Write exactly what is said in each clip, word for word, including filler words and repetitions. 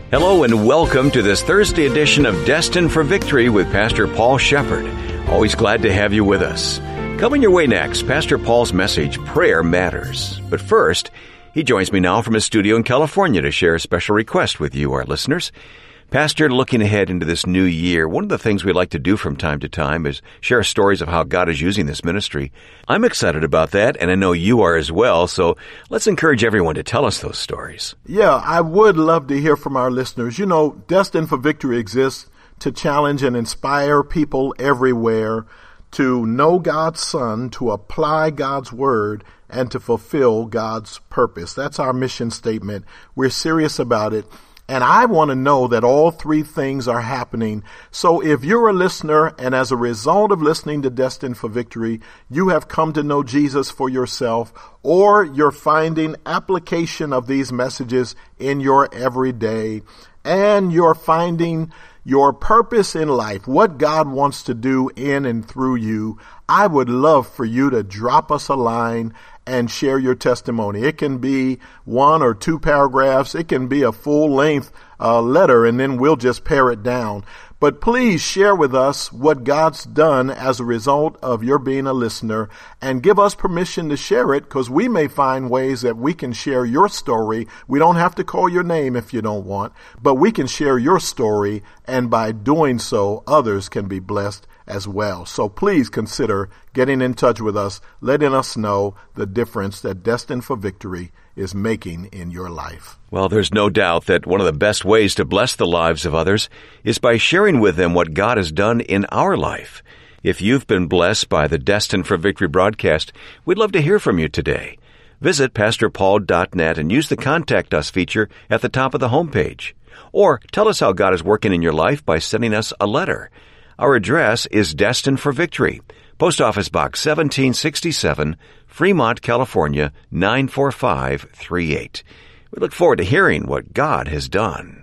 Hello and welcome to this Thursday edition of Destined for Victory with Pastor Paul Shepherd. Always glad to have you with us. Coming your way next, Pastor Paul's message, Prayer Matters. But first, he joins me now from his studio in California to share a special request with you, our listeners. Pastor, looking ahead into this new year, one of the things we like to do from time to time is share stories of how God is using this ministry. I'm excited about that, and I know you are as well, so let's encourage everyone to tell us those stories. Yeah, I would love to hear from our listeners. You know, Destined for Victory exists to challenge and inspire people everywhere to know God's Son, to apply God's Word, and to fulfill God's purpose. That's our mission statement. We're serious about it. And I want to know that all three things are happening. So if you're a listener and as a result of listening to Destined for Victory, you have come to know Jesus for yourself, or you're finding application of these messages in your everyday, and you're finding your purpose in life, what God wants to do in and through you, I would love for you to drop us a line and share your testimony. It can be one or two paragraphs. It can be a full-length uh, letter, and then we'll just pare it down. But please share with us what God's done as a result of your being a listener, and give us permission to share it, because we may find ways that we can share your story. We don't have to call your name if you don't want, but we can share your story, and by doing so, others can be blessed as well. So please consider getting in touch with us, letting us know the difference that Destined for Victory is making in your life. Well, there's no doubt that one of the best ways to bless the lives of others is by sharing with them what God has done in our life. If you've been blessed by the Destined for Victory broadcast, we'd love to hear from you today. Visit pastor paul dot net and use the Contact Us feature at the top of the homepage. Or tell us how God is working in your life by sending us a letter. Our address is Destined for Victory, Post Office Box seventeen sixty-seven, Fremont, California, nine four five three eight. We look forward to hearing what God has done.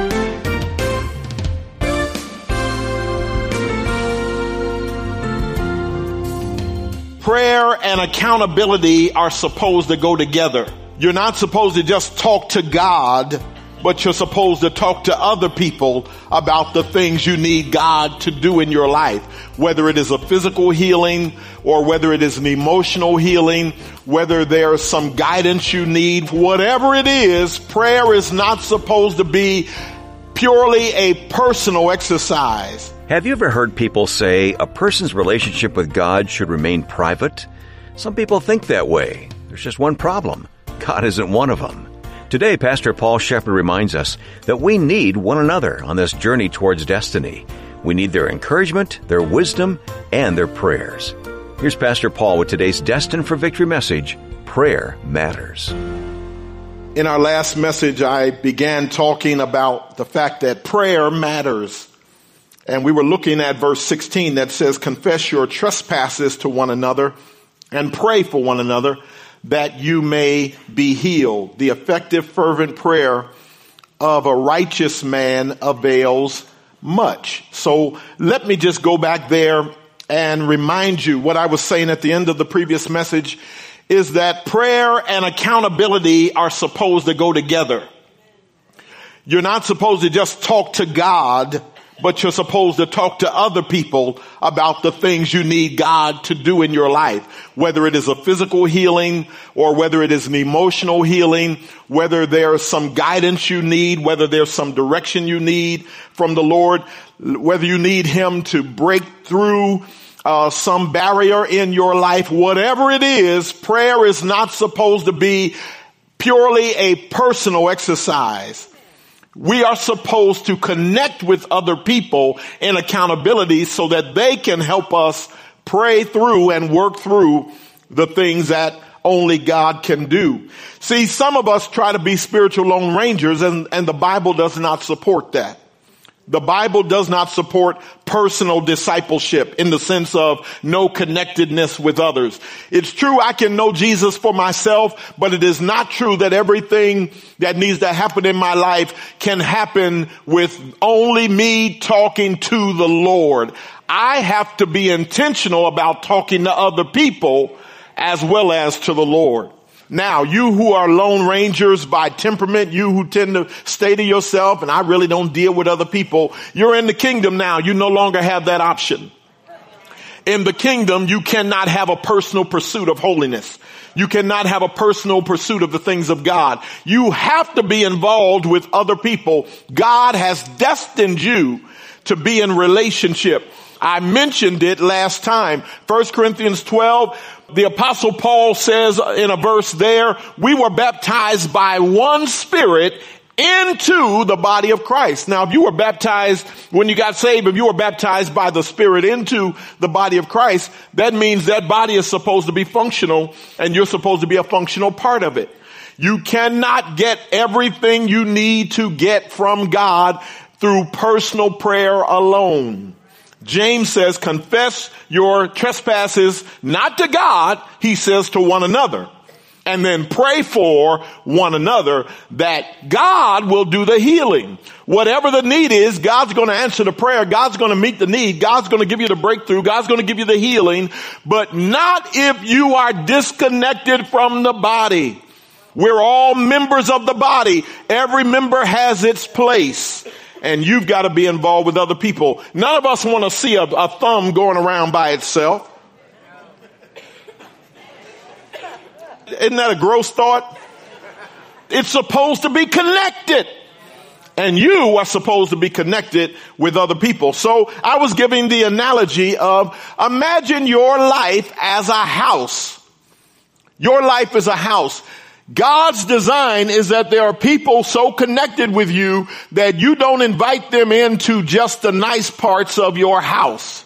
Prayer and accountability are supposed to go together. You're not supposed to just talk to God, but you're supposed to talk to other people about the things you need God to do in your life, whether it is a physical healing or whether it is an emotional healing, whether there's some guidance you need, whatever it is. Prayer is not supposed to be purely a personal exercise. Have you ever heard people say a person's relationship with God should remain private? Some people think that way. There's just one problem. God isn't one of them. Today, Pastor Paul Shepherd reminds us that we need one another on this journey towards destiny. We need their encouragement, their wisdom, and their prayers. Here's Pastor Paul with today's Destined for Victory message, Prayer Matters. In our last message, I began talking about the fact that prayer matters. And we were looking at verse sixteen that says, confess your trespasses to one another and pray for one another, that you may be healed. The effective, fervent prayer of a righteous man avails much. So let me just go back there and remind you what I was saying at the end of the previous message is that prayer and accountability are supposed to go together. You're not supposed to just talk to God, but you're supposed to talk to other people about the things you need God to do in your life, whether it is a physical healing or whether it is an emotional healing, whether there's some guidance you need, whether there's some direction you need from the Lord, whether you need Him to break through uh, some barrier in your life, whatever it is. Prayer is not supposed to be purely a personal exercise. We are supposed to connect with other people in accountability so that they can help us pray through and work through the things that only God can do. See, some of us try to be spiritual lone rangers, and, and the Bible does not support that. The Bible does not support personal discipleship in the sense of no connectedness with others. It's true I can know Jesus for myself, but it is not true that everything that needs to happen in my life can happen with only me talking to the Lord. I have to be intentional about talking to other people as well as to the Lord. Now, you who are lone rangers by temperament, you who tend to stay to yourself, and I really don't deal with other people, you're in the kingdom now. You no longer have that option. In the kingdom, you cannot have a personal pursuit of holiness. You cannot have a personal pursuit of the things of God. You have to be involved with other people. God has destined you to be in relationship. I mentioned it last time. First Corinthians twelve, the Apostle Paul says in a verse there, we were baptized by one Spirit into the body of Christ. Now, if you were baptized when you got saved, if you were baptized by the Spirit into the body of Christ, that means that body is supposed to be functional and you're supposed to be a functional part of it. You cannot get everything you need to get from God through personal prayer alone. James says, confess your trespasses, not to God, he says to one another. And then pray for one another that God will do the healing. Whatever the need is, God's going to answer the prayer. God's going to meet the need. God's going to give you the breakthrough. God's going to give you the healing, but not if you are disconnected from the body. We're all members of the body. Every member has its place, and you've got to be involved with other people. None of us want to see a, a thumb going around by itself. Isn't that a gross thought? It's supposed to be connected. And you are supposed to be connected with other people. So I was giving the analogy of, imagine your life as a house. Your life is a house. God's design is that there are people so connected with you that you don't invite them into just the nice parts of your house.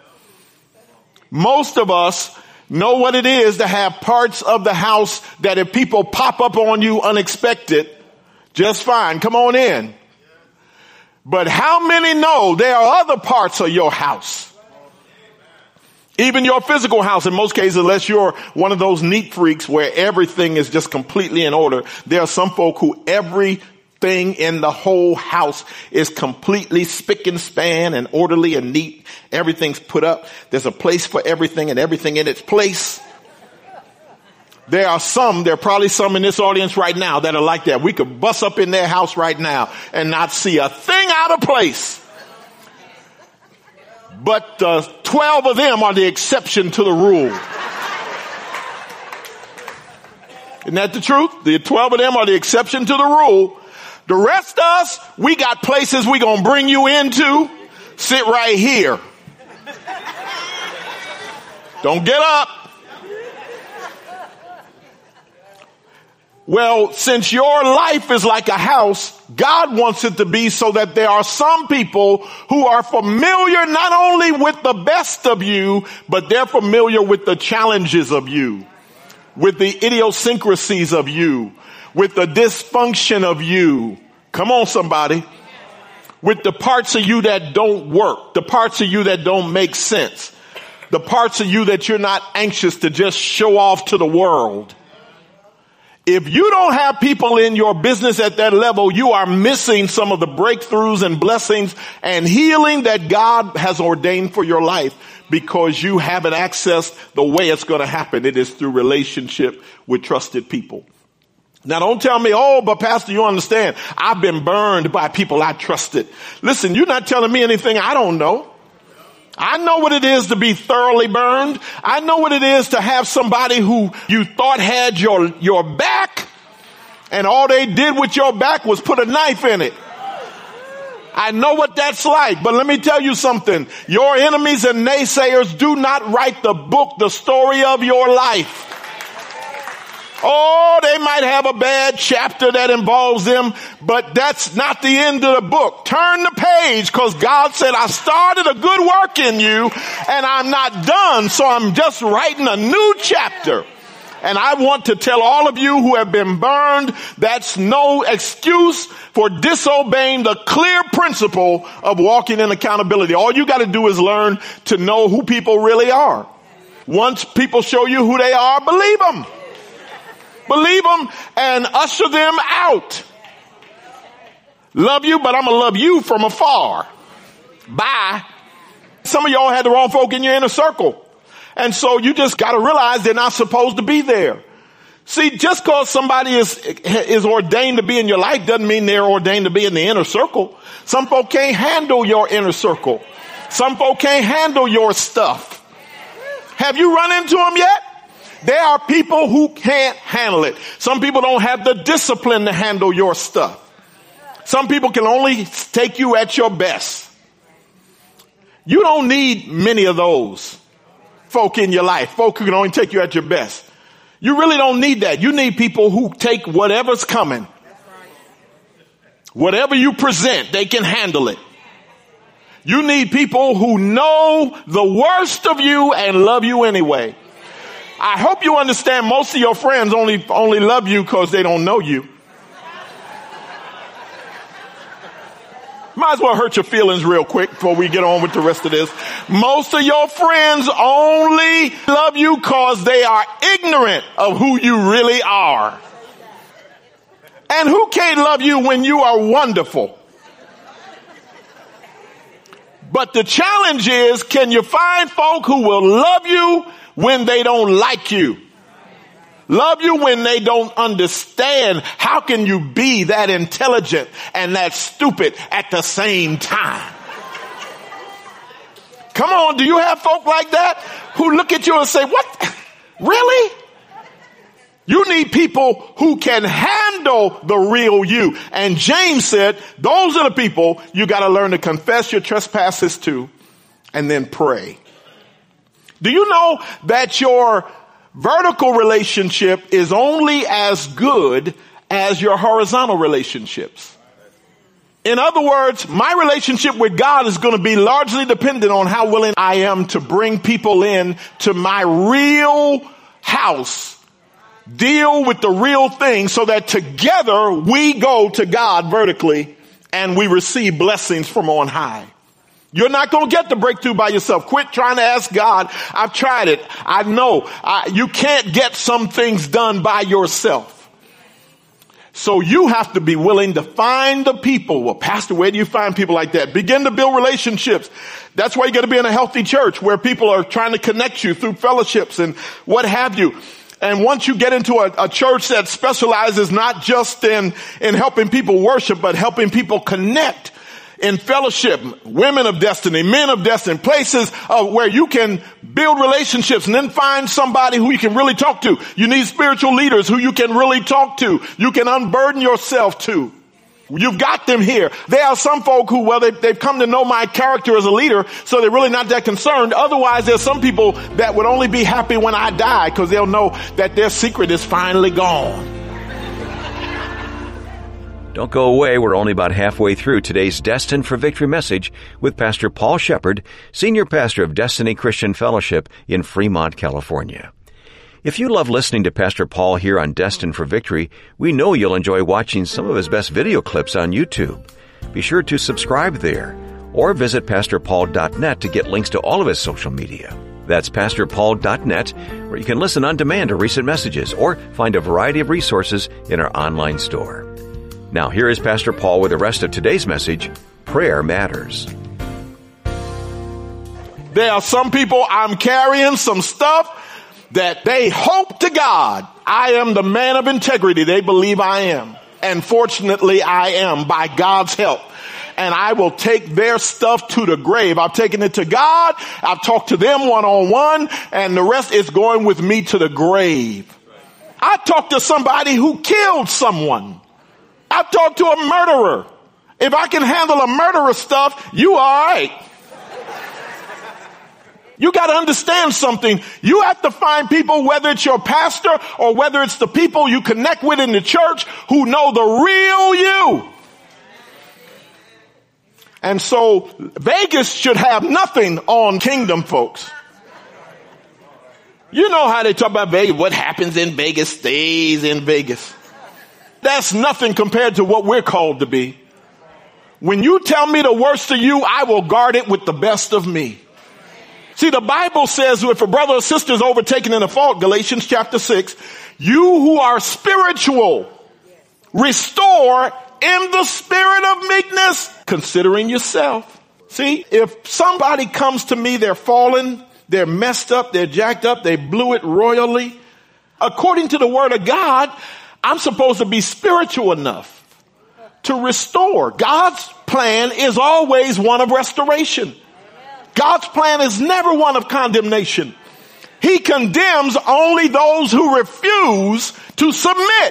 Most of us know what it is to have parts of the house that if people pop up on you unexpected, just fine, come on in. But how many know there are other parts of your house? Even your physical house, in most cases, unless you're one of those neat freaks where everything is just completely in order. There are some folk who everything in the whole house is completely spick and span and orderly and neat. Everything's put up. There's a place for everything and everything in its place. There are some, there are probably some in this audience right now that are like that. We could bust up in their house right now and not see a thing out of place. But uh, twelve of them are the exception to the rule. Isn't that the truth? The twelve of them are the exception to the rule. The rest of us, we got places we gonna bring you into. Sit right here. Don't get up. Well, since your life is like a house, God wants it to be so that there are some people who are familiar not only with the best of you, but they're familiar with the challenges of you, with the idiosyncrasies of you, with the dysfunction of you. Come on, somebody. With the parts of you that don't work, the parts of you that don't make sense, the parts of you that you're not anxious to just show off to the world. If you don't have people in your business at that level, you are missing some of the breakthroughs and blessings and healing that God has ordained for your life because you haven't accessed the way it's going to happen. It is through relationship with trusted people. Now, don't tell me, oh, but Pastor, you understand, I've been burned by people I trusted. Listen, you're not telling me anything I don't know. I know what it is to be thoroughly burned. I know what it is to have somebody who you thought had your, your back, and all they did with your back was put a knife in it. I know what that's like, but let me tell you something. Your enemies and naysayers do not write the book, the story of your life. Oh, they might have a bad chapter that involves them, but that's not the end of the book. Turn the page, because God said, I started a good work in you and I'm not done. So I'm just writing a new chapter. And I want to tell all of you who have been burned, that's no excuse for disobeying the clear principle of walking in accountability. All you got to do is learn to know who people really are. Once people show you who they are, believe them. Believe them and usher them out. Love you, but I'm going to love you from afar. Bye. Some of y'all had the wrong folk in your inner circle. And so you just got to realize they're not supposed to be there. See, just because somebody is, is ordained to be in your life doesn't mean they're ordained to be in the inner circle. Some folk can't handle your inner circle. Some folk can't handle your stuff. Have you run into them yet? There are people who can't handle it. Some people don't have the discipline to handle your stuff. Some people can only take you at your best. You don't need many of those folk in your life. Folk who can only take you at your best. You really don't need that. You need people who take whatever's coming. Whatever you present, they can handle it. You need people who know the worst of you and love you anyway. I hope you understand most of your friends only, only love you because they don't know you. Might as well hurt your feelings real quick before we get on with the rest of this. Most of your friends only love you because they are ignorant of who you really are. And who can't love you when you are wonderful? But the challenge is, can you find folk who will love you when they don't like you? Love you when they don't understand. How can you be that intelligent and that stupid at the same time? Come on, do you have folk like that who look at you and say, what? Really? You need people who can handle the real you. And James said, those are the people you got to learn to confess your trespasses to and then pray. Do you know that your vertical relationship is only as good as your horizontal relationships? In other words, my relationship with God is going to be largely dependent on how willing I am to bring people in to my real house, deal with the real thing, so that together we go to God vertically and we receive blessings from on high. You're not going to get the breakthrough by yourself. Quit trying to ask God. I've tried it. I know I, you can't get some things done by yourself. So you have to be willing to find the people. Well, Pastor, where do you find people like that? Begin to build relationships. That's why you got to be in a healthy church where people are trying to connect you through fellowships and what have you. And once you get into a, a church that specializes not just in, in helping people worship, but helping people connect in fellowship, women of destiny, men of destiny, places uh, where you can build relationships and then find somebody who you can really talk to. You need spiritual leaders who you can really talk to. You can unburden yourself to. You've got them here. There are some folk who, well, they, they've come to know my character as a leader, so they're really not that concerned. Otherwise, there's some people that would only be happy when I die because they'll know that their secret is finally gone. Don't go away. We're only about halfway through today's Destined for Victory message with Pastor Paul Shepard, Senior Pastor of Destiny Christian Fellowship in Fremont, California. If you love listening to Pastor Paul here on Destined for Victory, we know you'll enjoy watching some of his best video clips on YouTube. Be sure to subscribe there or visit pastor paul dot net to get links to all of his social media. That's pastor paul dot net, where you can listen on demand to recent messages or find a variety of resources in our online store. Now, here is Pastor Paul with the rest of today's message, Prayer Matters. There are some people I'm carrying some stuff that they hope to God I am the man of integrity they believe I am. And fortunately, I am by God's help. And I will take their stuff to the grave. I've taken it to God. I've talked to them one-on-one, and the rest is going with me to the grave. I talked to somebody who killed someone. I've talked to a murderer. If I can handle a murderer stuff, you all right. You got to understand something. You have to find people, whether it's your pastor or whether it's the people you connect with in the church, who know the real you. And so Vegas should have nothing on Kingdom, folks. You know how they talk about Vegas. What happens in Vegas stays in Vegas. That's nothing compared to what we're called to be. When you tell me the worst of you, I will guard it with the best of me. See, the Bible says if a brother or sister is overtaken in a fault, Galatians chapter six, you who are spiritual, restore in the spirit of meekness, considering yourself. See, if somebody comes to me, they're fallen, they're messed up, they're jacked up, they blew it royally, According to the word of God, I'm supposed to be spiritual enough to restore. God's plan is always one of restoration. God's plan is never one of condemnation. He condemns only those who refuse to submit.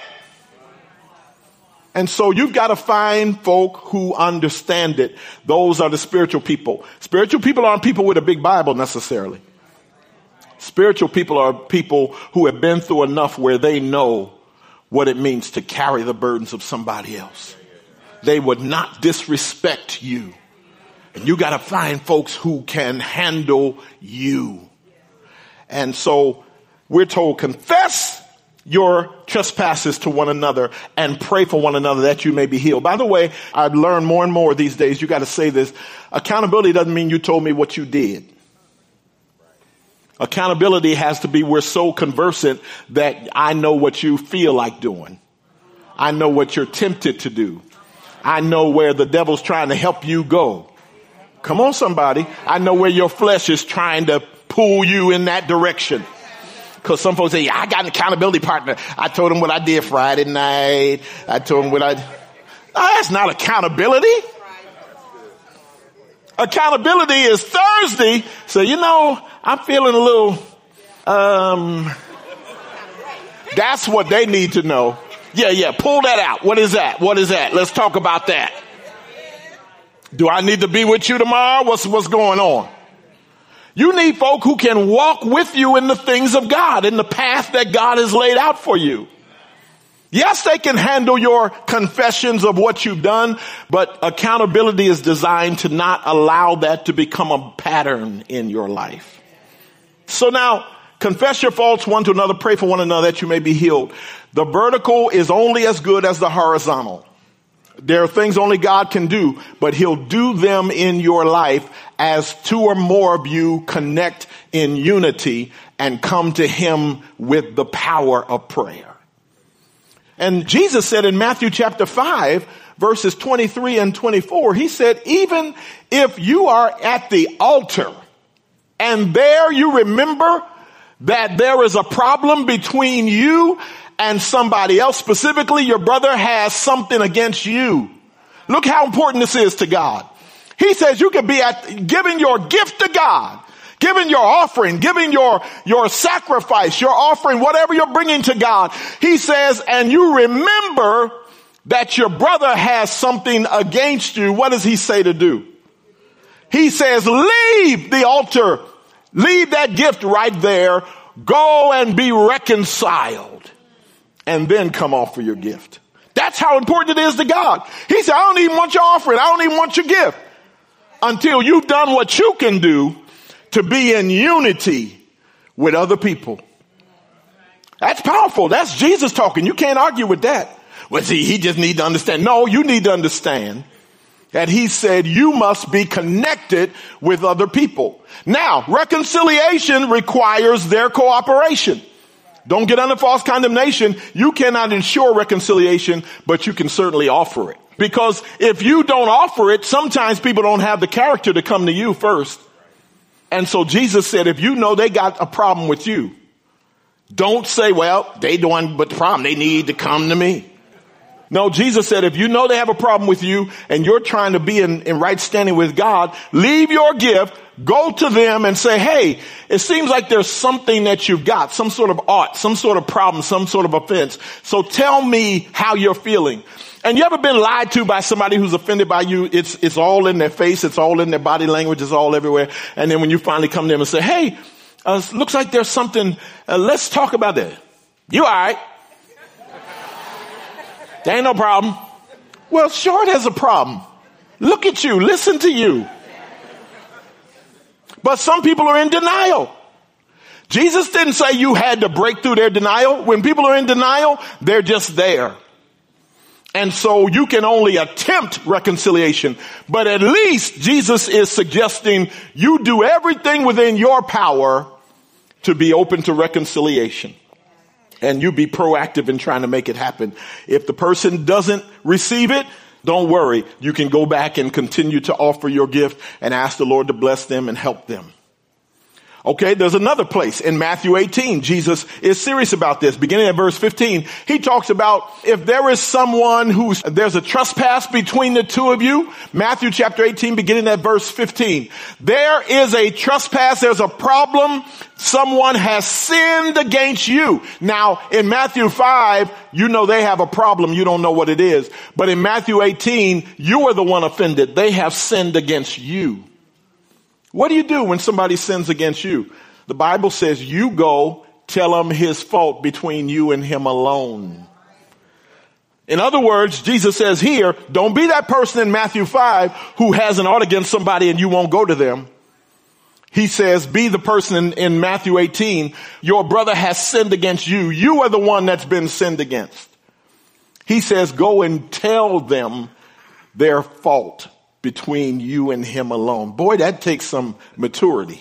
And so you've got to find folk who understand it. Those are the spiritual people. Spiritual people aren't people with a big Bible necessarily. Spiritual people are people who have been through enough where they know what it means to carry the burdens of somebody else. They would not disrespect you. And you got to find folks who can handle you. And so we're told, confess your trespasses to one another and pray for one another that you may be healed. By the way, I've learned more and more these days, you got to say this. Accountability doesn't mean you told me what you did. Accountability has to be we're so conversant that I know what you feel like doing. I know what you're tempted to do. I know where the devil's trying to help you go. Come on, somebody. I know where your flesh is trying to pull you in that direction. Because some folks say, yeah, I got an accountability partner. I told him what I did Friday night. I told him what I... Oh, that's not accountability. Accountability is Thursday. So, you know, I'm feeling a little... Um, that's what they need to know. Yeah, yeah, pull that out. What is that? What is that? Let's talk about that. Do I need to be with you tomorrow? What's, what's going on? You need folk who can walk with you in the things of God, in the path that God has laid out for you. Yes, they can handle your confessions of what you've done, but accountability is designed to not allow that to become a pattern in your life. So now, confess your faults one to another, pray for one another that you may be healed. The vertical is only as good as the horizontal. There are things only God can do, but he'll do them in your life as two or more of you connect in unity and come to him with the power of prayer. And Jesus said in Matthew chapter five, verses twenty-three and twenty-four, he said, even if you are at the altar and there you remember that there is a problem between you and somebody else, specifically your brother has something against you. Look how important this is to God. He says you could be at giving your gift to God, giving your offering, giving your, your sacrifice, your offering, whatever you're bringing to God. He says, and you remember that your brother has something against you. What does he say to do? He says, leave the altar, leave that gift right there, go and be reconciled. And then come offer your gift. That's how important it is to God. He said, I don't even want your offering. I don't even want your gift until you've done what you can do to be in unity with other people. That's powerful. That's Jesus talking. You can't argue with that. Well, see, he just needs to understand. No, you need to understand that he said you must be connected with other people. Now, reconciliation requires their cooperation. Don't get under false condemnation. You cannot ensure reconciliation, but you can certainly offer it. Because if you don't offer it, sometimes people don't have the character to come to you first. And so Jesus said, if you know they got a problem with you, don't say, well, they don't but the problem. They need to come to me. No, Jesus said, if you know they have a problem with you and you're trying to be in, in right standing with God, leave your gift, go to them and say, hey, it seems like there's something that you've got, some sort of ought, some sort of problem, some sort of offense. So tell me how you're feeling. And you ever been lied to by somebody who's offended by you? It's, it's all in their face. It's all in their body language. It's all everywhere. And then when you finally come to them and say, hey, uh, looks like there's something, uh, let's talk about that. You all right? There ain't no problem. Well, sure there's a problem. Look at you. Listen to you. But some people are in denial. Jesus didn't say you had to break through their denial. When people are in denial, they're just there. And so you can only attempt reconciliation. But at least Jesus is suggesting you do everything within your power to be open to reconciliation. And you be proactive in trying to make it happen. If the person doesn't receive it, don't worry. You can go back and continue to offer your gift and ask the Lord to bless them and help them. Okay, there's another place in Matthew eighteen. Jesus is serious about this. Beginning at verse fifteen, he talks about if there is someone who's, there's a trespass between the two of you. Matthew chapter eighteen, beginning at verse fifteen. There is a trespass, there's a problem. Someone has sinned against you. Now, in Matthew five, you know they have a problem. You don't know what it is. But in Matthew eighteen, you are the one offended. They have sinned against you. What do you do when somebody sins against you? The Bible says you go tell him his fault between you and him alone. In other words, Jesus says here, don't be that person in Matthew five who has an ought against somebody and you won't go to them. He says, be the person in, in Matthew eighteen, your brother has sinned against you. You are the one that's been sinned against. He says, go and tell them their fault between you and him alone. Boy, that takes some maturity.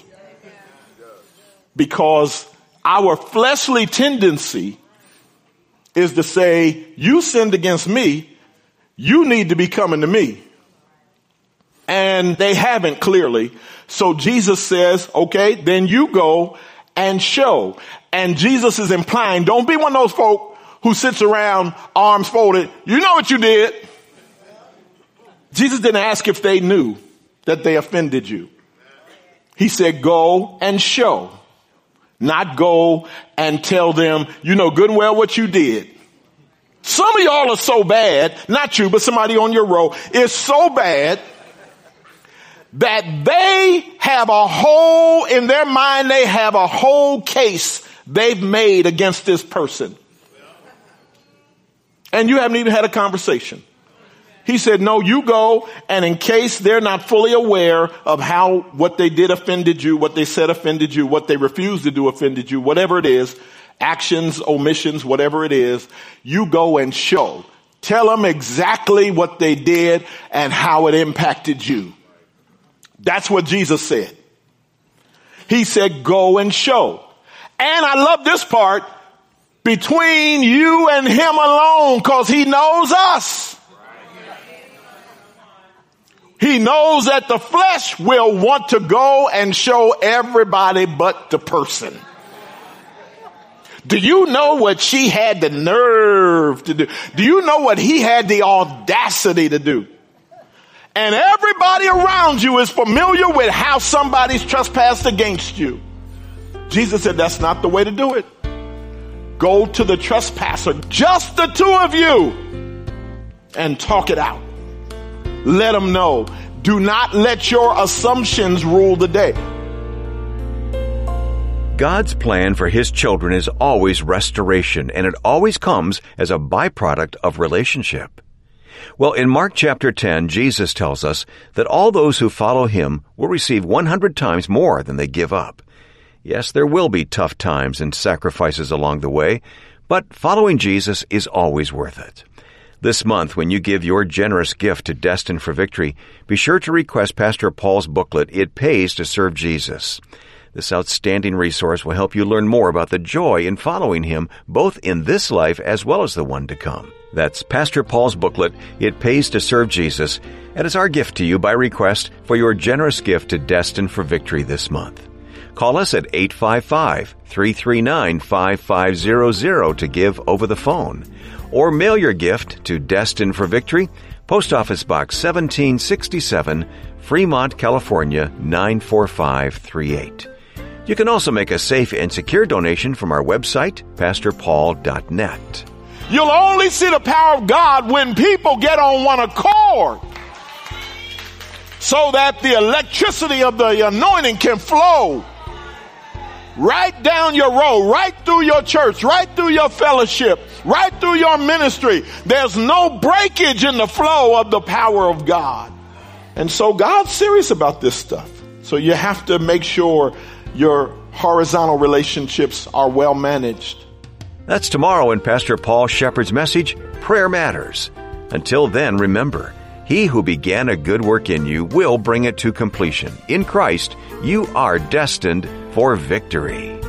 Because our fleshly tendency is to say, you sinned against me, you need to be coming to me. And they haven't clearly. So Jesus says, okay, then you go and show. And Jesus is implying, don't be one of those folk who sits around arms folded. You know what you did. Jesus didn't ask if they knew that they offended you. He said, go and show. Not go and tell them, you know good and well what you did. Some of y'all are so bad, not you, but somebody on your row is so bad that they have a whole, in their mind, they have a whole case they've made against this person. And you haven't even had a conversation. He said, no, you go, and in case they're not fully aware of how what they did offended you, what they said offended you, what they refused to do offended you, whatever it is, actions, omissions, whatever it is, you go and show. Tell them exactly what they did and how it impacted you. That's what Jesus said. He said, go and show. And I love this part, between you and him alone, because he knows us. He knows that the flesh will want to go and show everybody but the person. Do you know what she had the nerve to do? Do you know what he had the audacity to do? And everybody around you is familiar with how somebody's trespassed against you. Jesus said, that's not the way to do it. Go to the trespasser, just the two of you, and talk it out. Let them know. Do not let your assumptions rule the day. God's plan for his children is always restoration, and it always comes as a byproduct of relationship. Well, in Mark chapter ten, Jesus tells us that all those who follow him will receive one hundred times more than they give up. Yes, there will be tough times and sacrifices along the way, but following Jesus is always worth it. This month, when you give your generous gift to Destined for Victory, be sure to request Pastor Paul's booklet, It Pays to Serve Jesus. This outstanding resource will help you learn more about the joy in following him, both in this life as well as the one to come. That's Pastor Paul's booklet, It Pays to Serve Jesus, and it's our gift to you by request for your generous gift to Destined for Victory this month. Call us at eight five five, three three nine, five five zero zero to give over the phone, or mail your gift to Destined for Victory, Post Office Box seventeen sixty-seven, Fremont, California, nine four five three eight. You can also make a safe and secure donation from our website, pastor paul dot net. You'll only see the power of God when people get on one accord, so that the electricity of the anointing can flow right down your road, right through your church, right through your fellowship, right through your ministry. There's no breakage in the flow of the power of God. And so God's serious about this stuff. So you have to make sure your horizontal relationships are well managed. That's tomorrow in Pastor Paul Shepherd's message, Prayer Matters. Until then, remember, he who began a good work in you will bring it to completion. In Christ, you are destined for victory.